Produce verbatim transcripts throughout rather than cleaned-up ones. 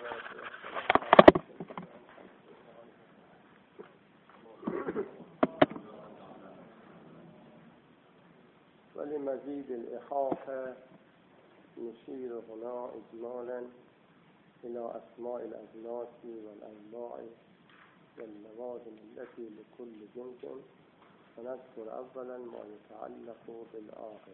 ولمزيد الإحاطة نشير هنا إجمالا إلى أسماء الأجناس والأنواع واللوازم التي لكل جنس، ونذكر أولا ما يتعلق بالآخر.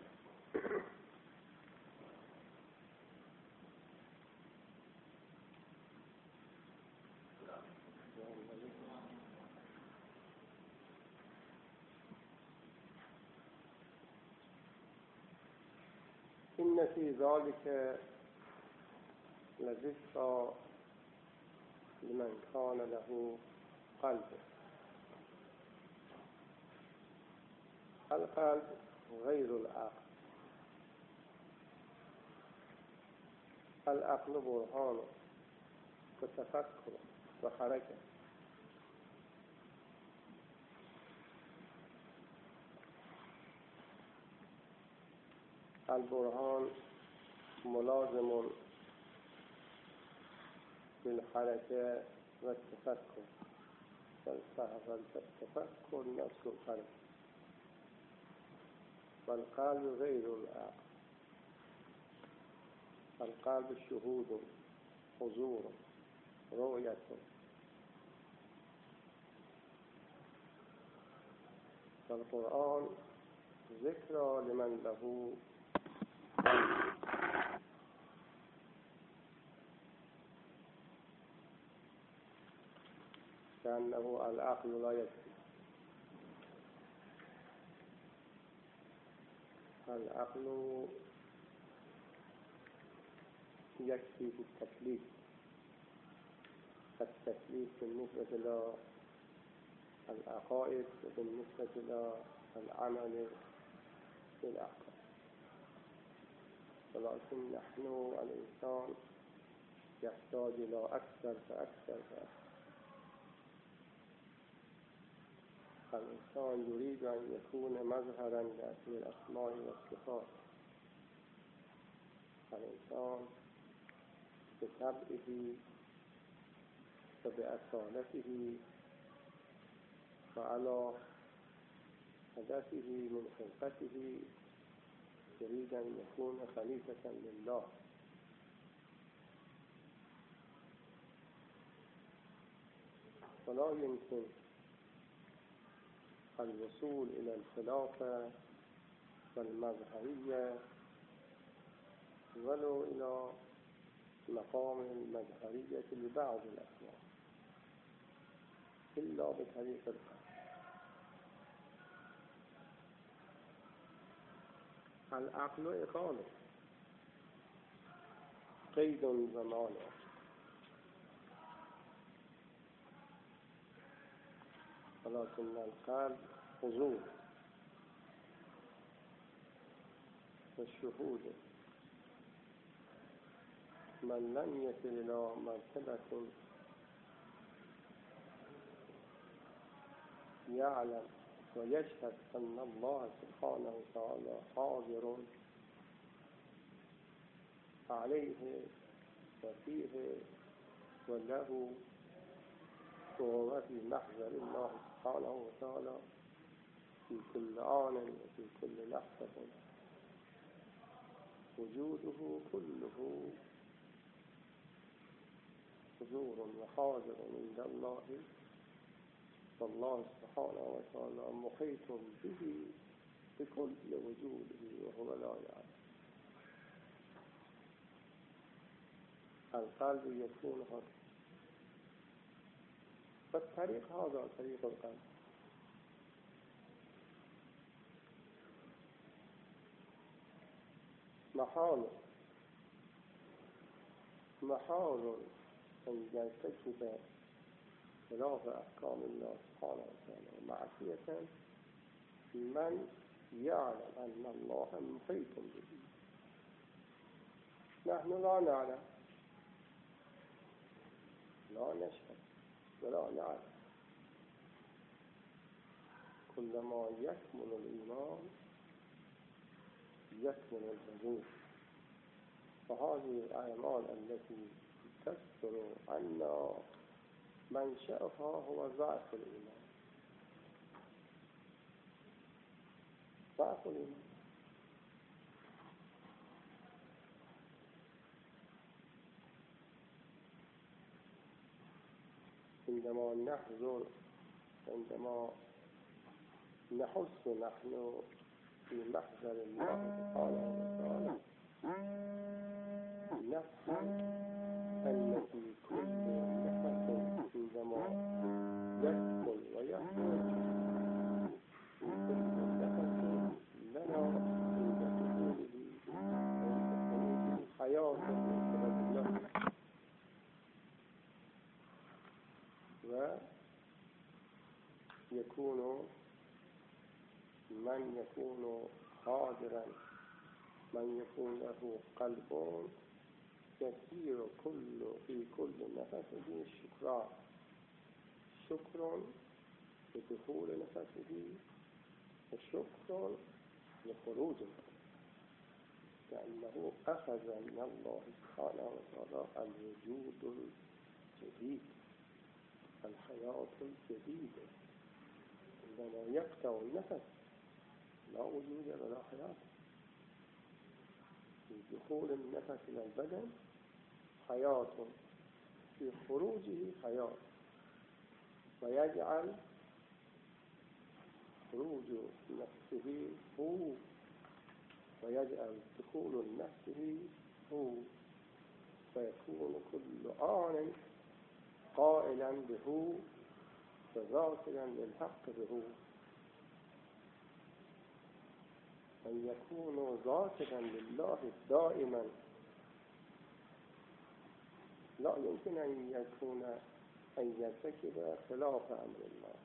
إن في ذلك لذكرى لمن كان له قلب. القلب غير العقل. العقل برهان وتفكر وحركة، البرهان ملازم بالحركة والتفكر، والتفكر نفس الحركة. والقلب غير العقل. القلب شهود، حضور، رؤية. والقرآن ذكرى لمن له كأنه العقل لا يكفي. العقل يكفي في التكليف. التكليف بالنسبة إلى العقائد وبالنسبة إلى العمل بالأحكام، ولكن نحن الإنسان يحتاج إلى أكثر فأكثر فأكثر. الإنسان يريد أن يكون مظهرا في الأسماء والصفات. الإنسان بطبعه وبأصالته وعلى هدفه من خلقته يريد أن يكون خليفة لله. فلا يمكن الوصول إلى الخلافة والمظهرية ولو إلى مقام المظهرية لبعض الأسماء إلا بطريق القلب. العقل إقامة قيد ومانع. ولكن القلب حضور والشهود. من لم يصل إلى مرتبة يعلم ويشهد أن الله سبحانه وتعالى حاضر عليه وفيه وله، وهو في محضر الله سبحانه وتعالى في كل آن وفي كل لحظة، وجوده كله حضور وحاضر عند الله، والله سبحانه وتعالى محيط به بكل وجوده وهو لا يعلم. القلب يكون هذا، فالطريق هذا طريق القلب. محال محال أن يرتكب خلاف أحكام الله سبحانه وتعالى معصية من يعلم أن الله محيط به. نحن لا نعلم، لا نشهد ولا نعلم. كلما يكمل الإيمان يكمل الوجود. فهذه الأعمال التي تذكر أن منشأها هو ضعف الإيمان. ضعف الإيمان عندما نحضر عندما نحس نحن في محضر الله سبحانه وتعالى نفهم أن في كل نفس عندما يدخل ويخرج في كل نفس لنا عند دخوله وعند خروجه حياة من قبل الله، ويكون من يكون حاضرا من يكون له قلب يسير كل في كل نفسه شكرا، شكر لدخول نفسه وشكر لخروج نفسه، لأنه أخذ من الله سبحانه وتعالى الوجود الجديد، الحياة الجديدة. عندما يقطع النفس لا وجود ولا حياة. في دخول النفس إلى البدن حياة، في خروجه حياة، ويجعل خروج نفسه هو، ويجعل دخول نفسه هو، فيكون كل آن قائلا به وذاكرا للحق به. أن يكون ذاكرا لله دائما، لا يمكن أن يكون أن يرتكب خلاف أمر الله.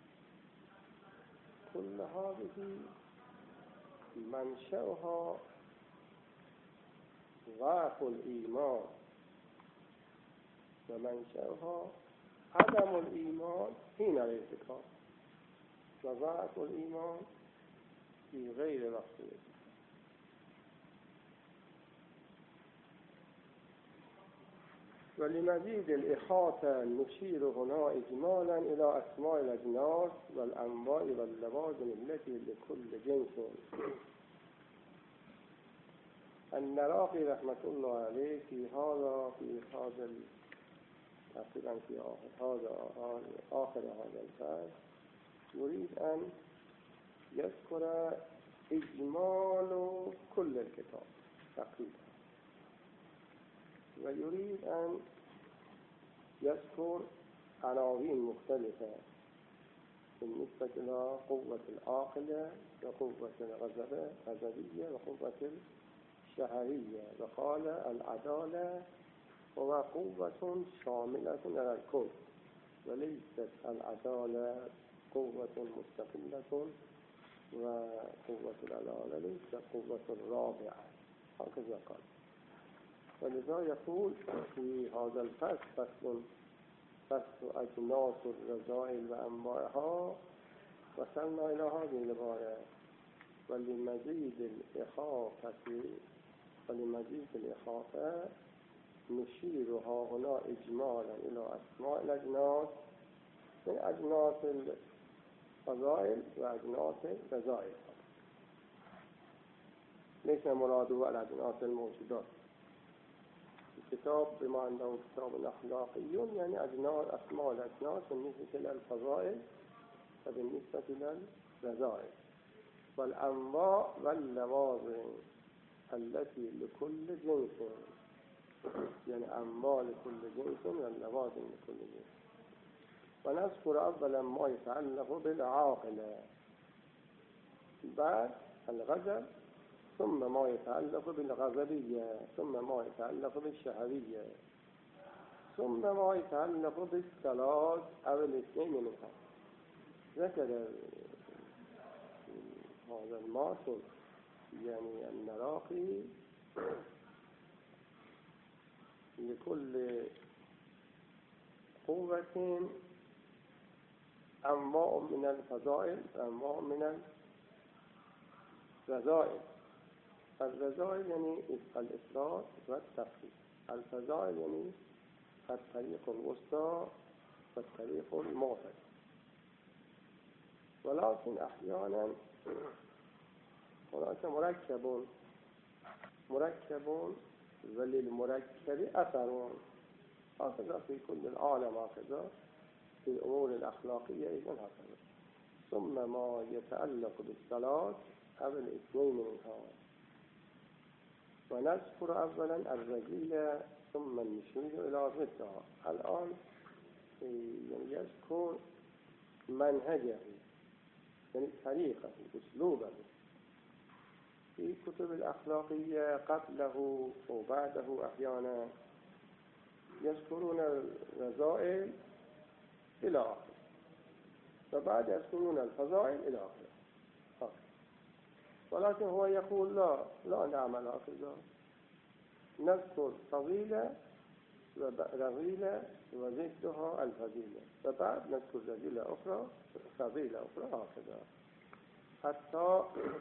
كل هذه منشأها ضعف الإيمان، ومنشأها عدم الإيمان حين الارتكاب، وضعف الإيمان في غير وقت الارتكاب. ولمزيد الإحاطة نشير هنا إجمالا إلى أسماء الأجناس والأنواع واللوازم التي لكل جنس. النراقي رحمة الله عليه في هذا في هذا تقريبا في آخر هذا آخر هذا الفصل يريد أن يذكر إجمال كل الكتاب تقريبا، ويريد أن يذكر عناوين مختلفة بالنسبة إلى قوة العاقلة وقوة الغضبية وقوة الشهوية. وقال العدالة هو قوة شاملة على الكل، وليست العدالة قوة مستقلة، وقوة العدالة ليست قوة رابعة، هكذا قال. ولذا يقول في هذا الفصل فصل فصل أجناس الرذائل وأنواعها، وصلنا إلى هذه العبارة: ولمزيد الإحاطة ولمزيد الإحاطة نشير ها هنا إجمالا إلى أسماء الأجناس من أجناس الفضائل وأجناس الرذائل، ليس مراده الأجناس الموجودات. الكتاب بما أنه كتاب أخلاقي يعني أجناس أسماء الأجناس بالنسبة إلى الفضائل وبالنسبة إلى الرذائل، والأنواع واللوازم التي لكل جنس، يعني أنواع لكل جنس واللوازم لكل جنس. ونذكر أولا ما يتعلق بالعاقلة، بعد الغضب، ثم ما يتعلق بالغضبية، ثم ما يتعلق بالشهوية، ثم ما يتعلق بالثلاث أو الاثنين منها. ذكر هذا الماثل يعني النراقي لكل قوة أنواع من الفضائل وأنواع من الرذائل. الرذائل يعني الإفراط والتفريط، الفضائل يعني الطريق الوسطى والطريق المعتدل. ولكن أحيانا هناك مركب مركب وللمركب أثر، هكذا في كل العالم، هكذا في الأمور الأخلاقية إذن هكذا. ثم ما يتعلق بالصلاة أو الاثنين منها. ونذكر أولا الرذيلة ثم نشير إلى ضدها. الآن يذكر منهجه، يعني طريقه، أسلوبه في كتب الأخلاقية قبله وبعده. أحيانا يذكرون الرذائل إلى آخره، وبعد يذكرون الفضائل إلى آخره. ولكن هو يقول لا لا نعمل هكذا، نذكر فضيلة ورذيلة وضدها الفضيلة، وبعد نذكر رذيلة أخرى فضيلة أخرى، هكذا حتى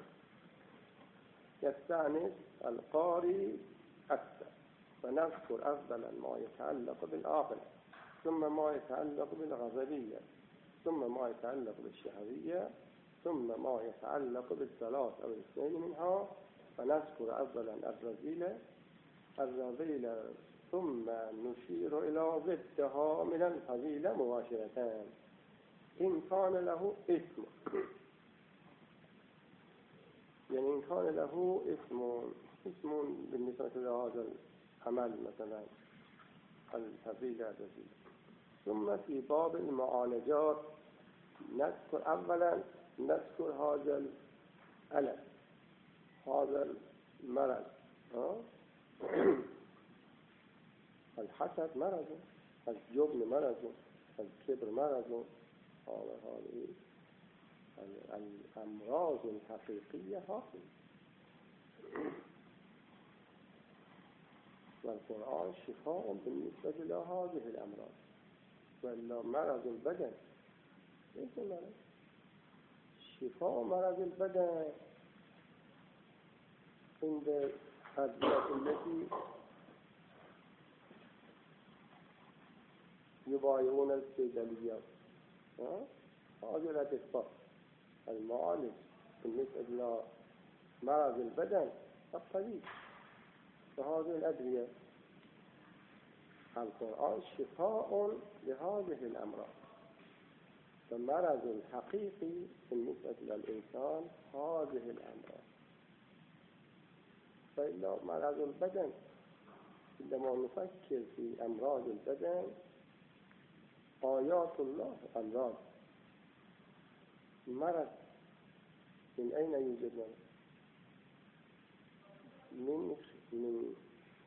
يستأنس القارئ أكثر. فنذكر أفضل ما يتعلق بالعقل، ثم ما يتعلق بالغضبية، ثم ما يتعلق بالشهوية، ثم ما يتعلق بالصلاة أو الاثنين منها. فنذكر أولا الرذيلة الرذيلة ثم نشير إلى ضدها من الفضيلة مباشرة إن كان له اسم. يعني إن كان له اسم اسم بالنسبة لهذا العمل، مثلا الفضيلة الرذيلة. ثم في باب المعالجات نذكر أولا نذكر هذا الألم، هذا المرض. الحسد مرض، الجبن مرض، الكبر مرض. هذه الأمراض الحقيقية هذه. والقرآن شفاء بالنسبة لهذه الأمراض. وإلا مرض البدن ليس مرض. شفاء مرض البدن عند الأدوية التي يبايعون الصيدليات، هذه الأطباء المعالج بالنسبة إلى مرض البدن الطبيب فهذه الأدوية. القرآن شفاء لهذه الأمراض. فالمرض الحقيقي بالنسبة للإنسان هذه الأمراض. فإلا مرض البدن، عندما نفكر في أمراض البدن، آيات الله أمراض. مرض من أين يوجد مرض؟ من من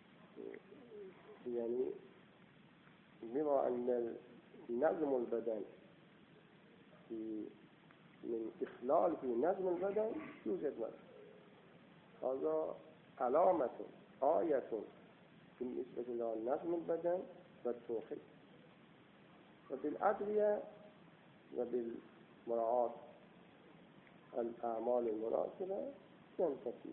يعني بما أن نظم البدن في من إخلال في نظم البدن يوجد مرض. هذا علامة آية بالنسبة إلى نظم البدن والتوحيد. وبالأدوية وبالمراعاة الأعمال المناسبة ينتفي.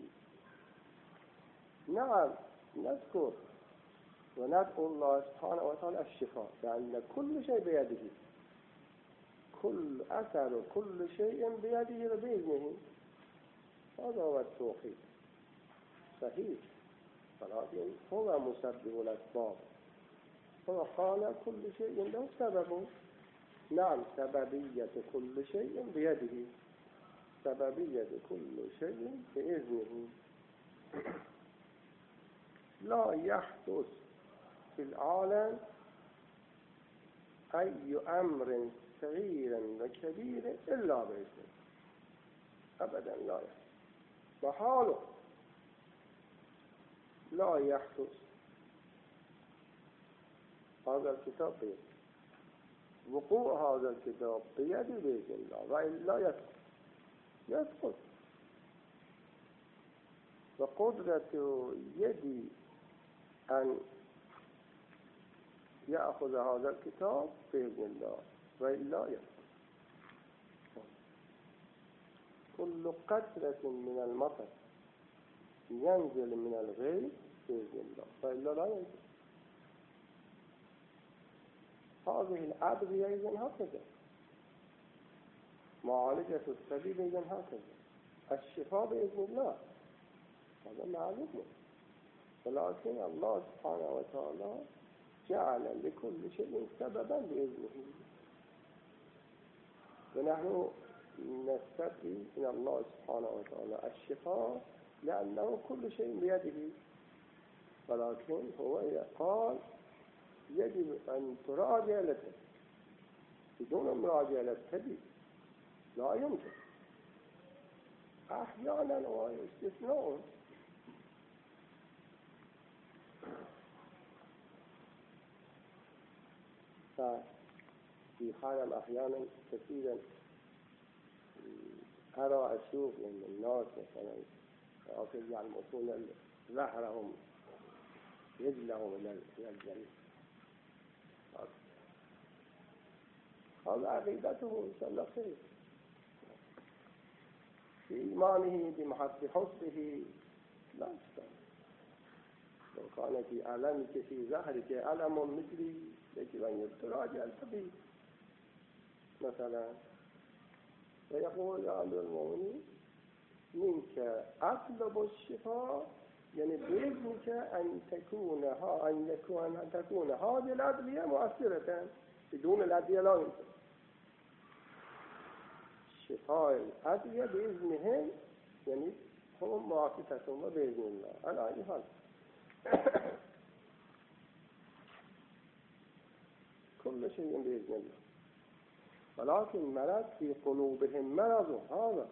نعم نذكر وندعو الله سبحانه وتعالى الشفاء، لأن كل شيء بيده، كل أثر كل شيء بيده وبإذنه. هذا هو التوحيد صحيح. ولكن هو مسبب الأسباب. هو قال كل شيء له سبب. نعم سببية كل شيء بيده، سببية كل شيء بإذنه. لا يحدث في العالم أي أمر صغير وكبير إلا بإذنه، أبدا لا يحدث. وحاله لا يحدث. هذا الكتاب بيد، وقوع هذا الكتاب بيد بإذن الله، وإلا يسقط يسقط. وقدرة يدي أن يأخذ هذا الكتاب بإذن الله، وإلا يسقط. كل قطرة من المطر ينزل من الغيث بإذن الله، وإلا لا ينزل. هذه الأدوية إذن هكذا، معالجة السبيل إذن هكذا، الشفاء بإذن الله، هذا معلوم. ولكن الله سبحانه وتعالى جعل لكل شيء سببا بإذنه، ونحن نستدعي من الله سبحانه وتعالى الشفاء لأنه كل شيء بيده، ولكن هو قال يجب أن تراجع لك، بدون مراجعة لك لا يمكن. أحيانا واستثناء، في حالة أحيانا كثيرا أرى أشوف من الناس مثلا أخذ يعلمون ظهرهم رجلهم إلى الجنة، هذا عقيدته إن شاء الله خير، في إيمانه بمحبة حسنه لا يشتغل. لو كان في ألمك في ظهرك ألم مثلي يجب أن تراجع الطبيب مثلا، ويقول يا أمير المؤمنين منك أطلب الشفاء، يعني بإذنك أن تكون ها أن يكون أن تكون هذه الأدوية مؤثرة، بدون الأدوية لا يمكن. شفاء الأدوية بإذنهم يعني هم معافيتهم بإذن الله على أي حال. كل شيء بإذن الله، ولكن مرض في قلوبهم مرض. هذا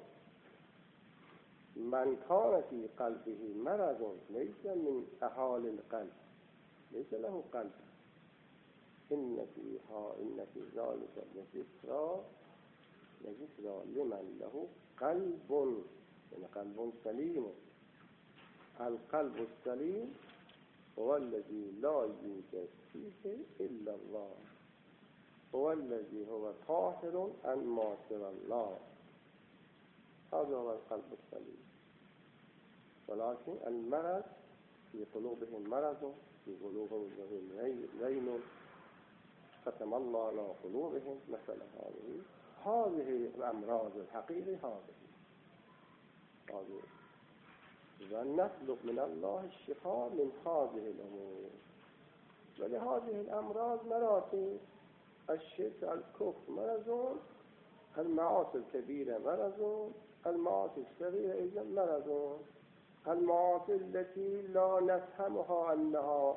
من كان في قلبه مرض ليس من أهالي القلب، ليس له قلب، إن فيها إن في ذلك لذكرى لذكرى لمن له قلب، يعني قلب سليم. القلب السليم هو الذي لا يوجد فيه إلا الله، هو الذي هو طاهر عن ما سوى الله، هذا هو القلب السليم. ولكن المرض في قلوبهم مرض، في قلوبهم زين ختم الله على قلوبهم، مثل هذه هذه الأمراض الحقيقية هذه هذه ونطلب من الله الشفاء من هذه الأمور. ولهذه الأمراض مراتب: الشرك الكفر مرض، المعاصي الكبيرة مرض، المعاصي الصغيرة إذا مرض، المعاصي التي لا نفهمها أنها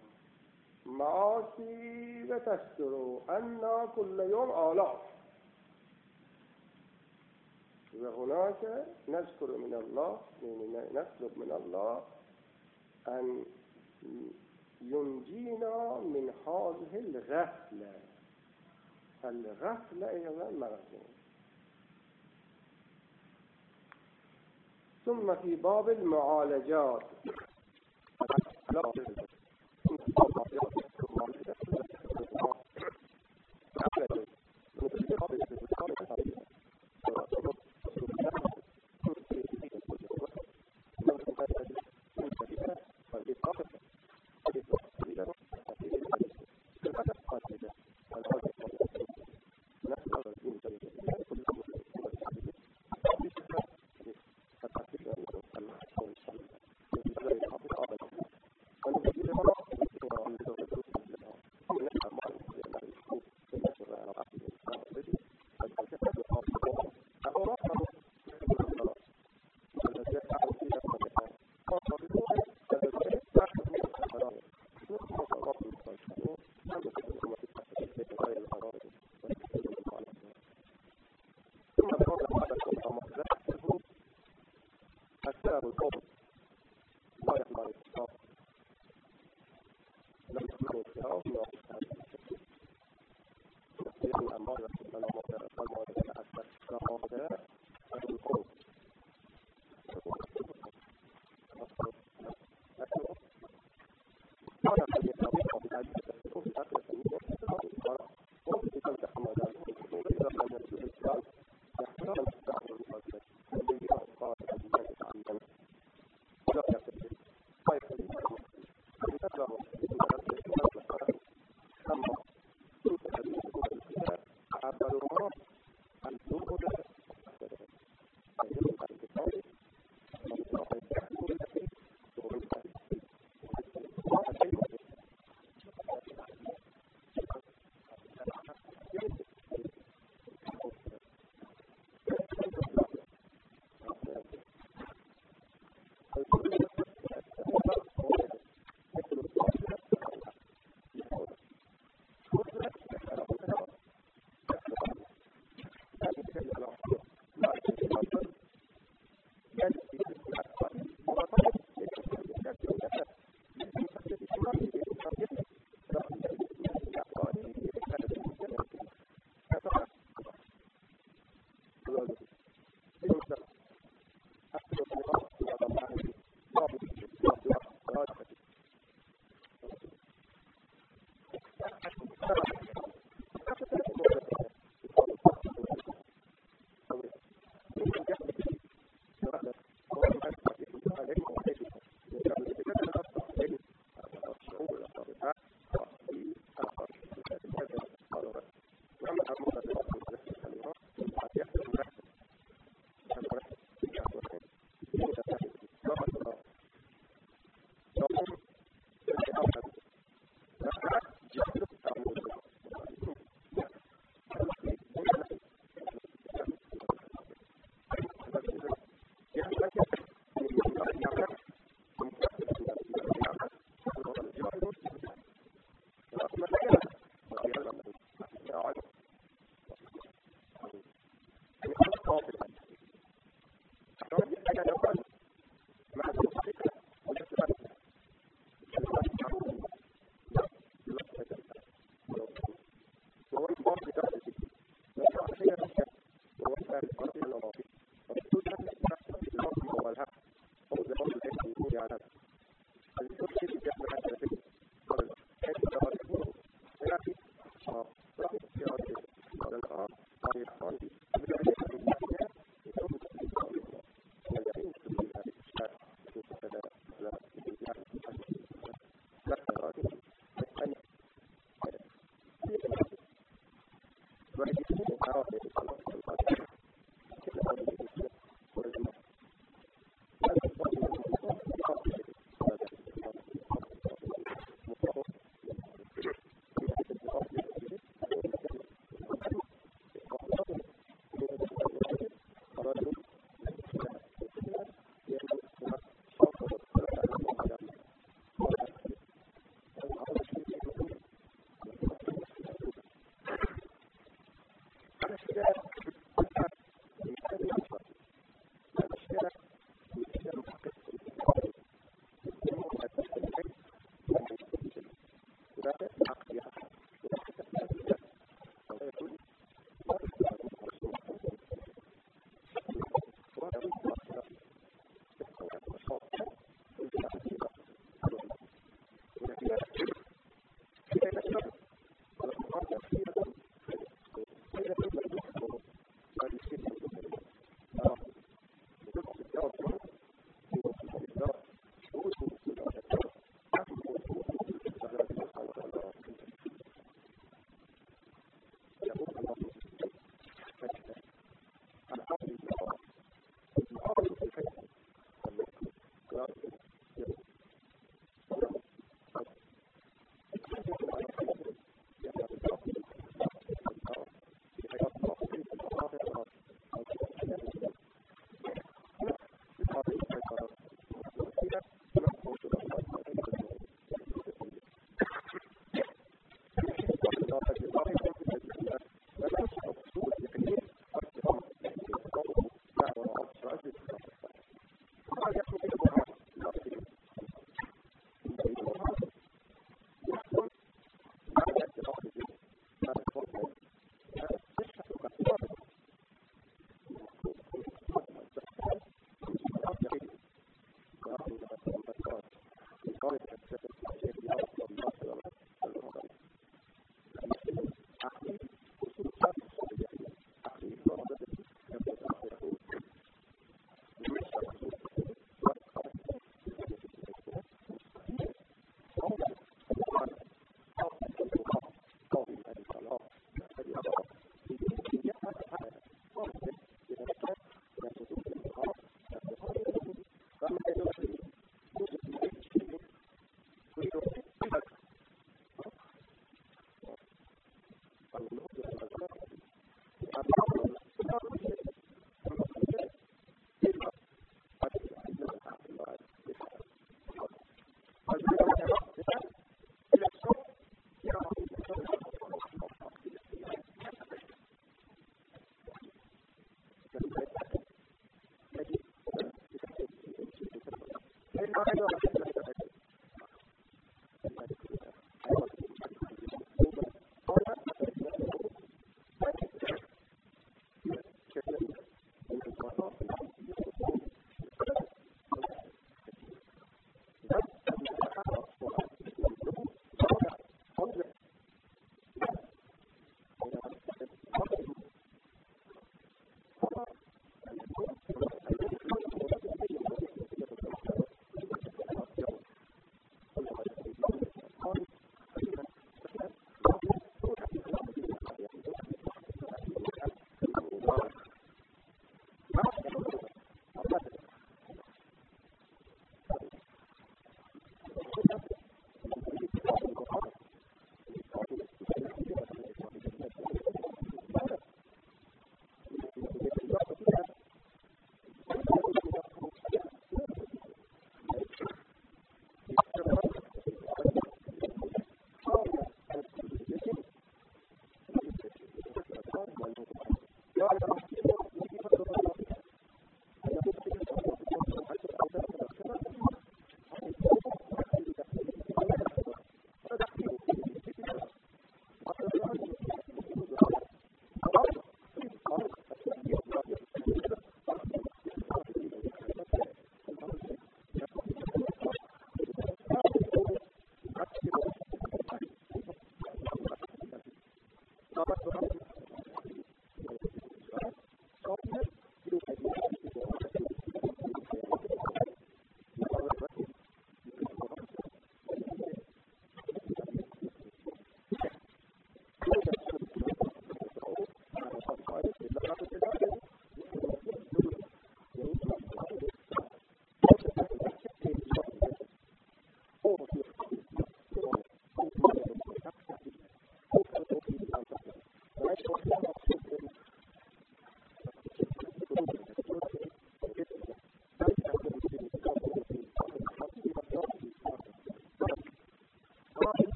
معاصي وتستر أنها كل يوم آلاف. وهناك نذكر من الله، نطلب من الله أن ينجينا من هذه الغفلة. الغفلة أيضا مرض. ثم في باب المعالجات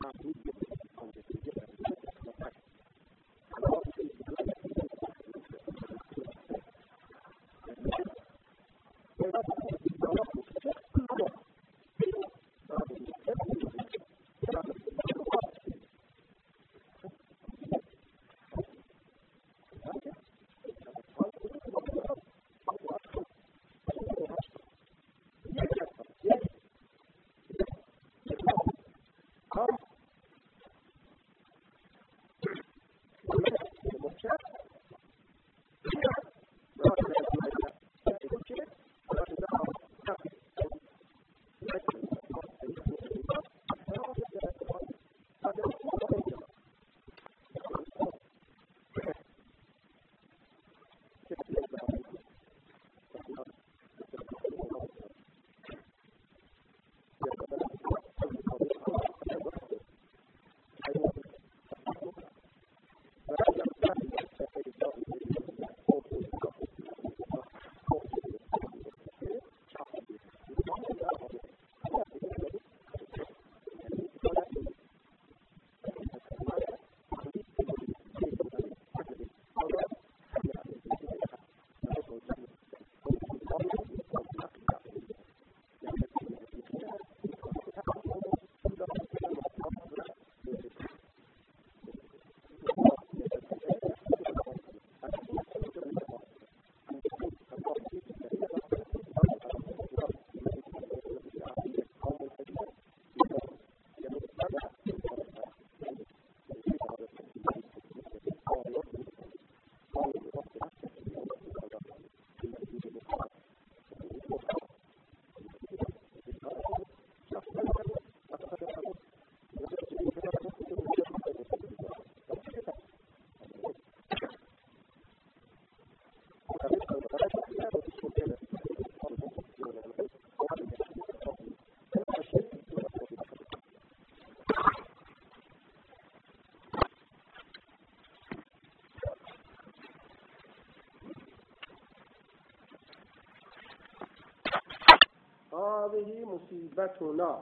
هذه مصيبتنا.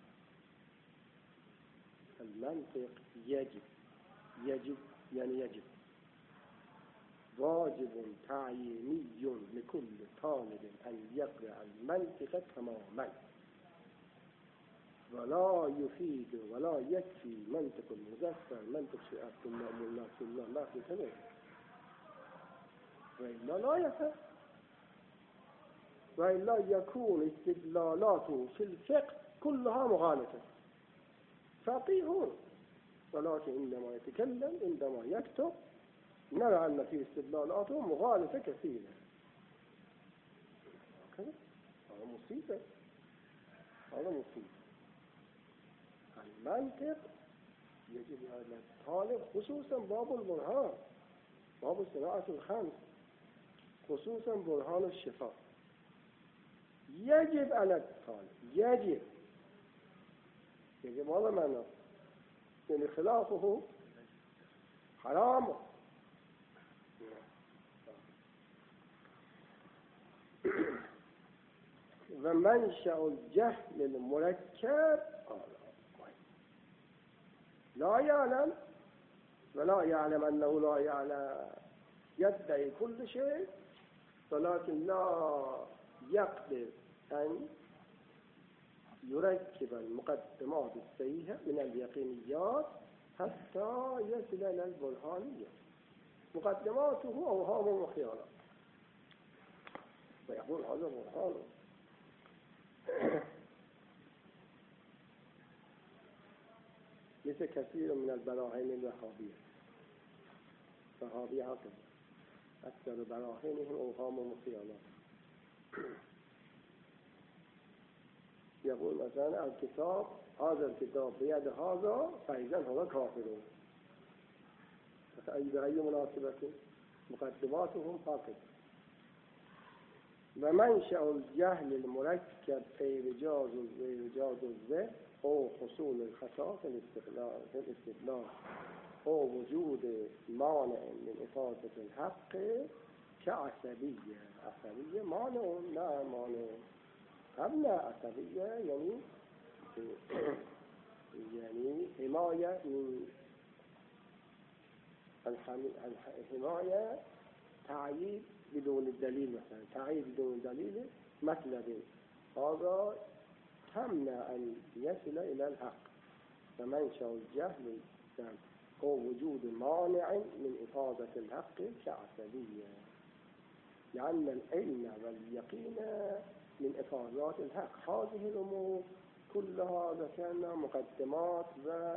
المنطق يجب يجب يعني يجب واجب تعييني لكل طالب أن يقرأ المنطق تماما، ولا يفيد ولا يكفي منطق المذكر منطق شيء عبد الله مولا عبد الله لا تتنه وإلا لا يفهم، وإلا يكون استدلالاته في الفقه كلها مغالطة. فقيه ولكن عندما يتكلم عندما يكتب نرى أن في استدلالاته مغالطة كثيرة. هذا مصيبة، هذا مصيبة. المنطق يجب على الطالب خصوصا باب البرهان، باب صناعة الخمس، خصوصا برهان الشفاء، يجب على الطالب يجب يجب هذا معنى يعني خلافه حرام. ومنشأ الجهل المركب لا يعلم ولا يعلم أنه لا يعلم، يدعي كل شيء ولكن لا يقدر أن يركب المقدمات الصحيحة من اليقينيات حتى يصل إلى البرهانية. مقدماته أوهام وخيالات ويقول هذا برهان. مثل كثير من البراهين الوهابية، وهابية هكذا أكثر براهينهم أوهام وخيالات. يقول مثلا الكتاب هذا الكتاب بيد هذا فإذا هو كافر. فأي بأي مناسبة مقدماتهم هكذا. ومنشأ الجهل المركب في رجاز رجاز الذهن أو حصول الخطأ في الاستدلال في الاستدلال أو وجود مانع من إفادة الحق كعصبية. عصبية مانع لا مانع أبنى عصبية يعني يعني حماية من الحماية تعييد بدون الدليل، مثلا تعييد بدون الدليل مطلب هذا تمنع أن يصل إلى الحق. فمنشأ الجهل هو وجود مانع من إفادة الحق كعصبية، لأن العلم واليقين من إفادات الحق. هذه الأمور كلها ذكرنا مقدمات و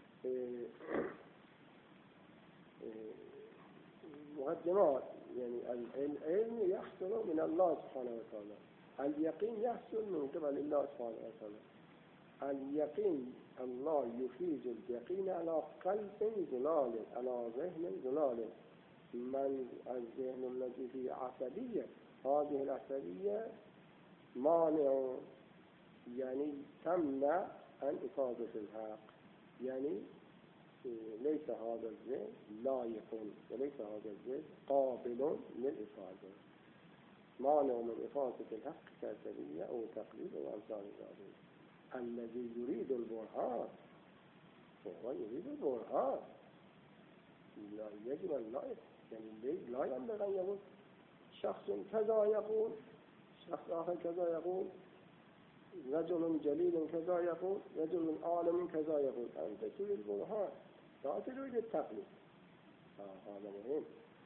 مقدمات. يعني العلم يحصل من الله سبحانه وتعالى، اليقين يحصل من قبل الله سبحانه وتعالى. اليقين الله يفيد اليقين على قلب ظلال، على ذهن ظلال. من الذهن الذي فيه عصبية، هذه العصبية مانع، يعني تمنع عن إفادة الحق. يعني ليس هذا الذهن لائق، وليس هذا الذهن قابل للإفادة. مانع من إفادة الحق كعصبية أو تقليد أو أمثال ذلك. الذي يريد البرهان هو يريد البرهان، لا يجب أن لا يعني لا ينبغي أن يقول شخص كذا يقول، شخص آخر كذا يقول، رجل جليل كذا يقول، رجل عالم كذا يقول. أنت تريد البرهان لا تريد التقليد. آه هذا مهم.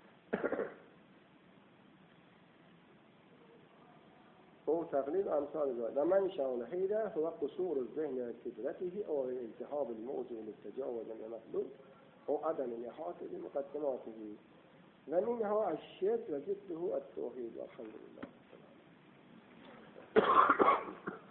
هو تقليد أمثال ذلك. ومنشأ الحيرة هو قصور الذهن عن قدرته أو الالتهاب الموجب للتجاوز عن المطلوب أو عدم الإحاطة بمقدماته. ومنها الشرك وضده التوحيد. والحمد لله.